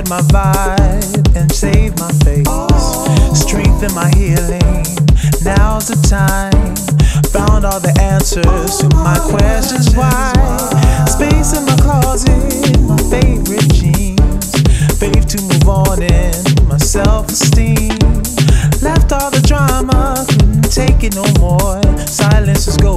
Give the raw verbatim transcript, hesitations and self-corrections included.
corrected my vibe and saved my face. Strengthen my healing, now's the time. Found all the answers to my questions why. Space in my closet, my favorite jeans. Faith to move on in my self-esteem. Left all the drama, couldn't take it no more. Silence is gold.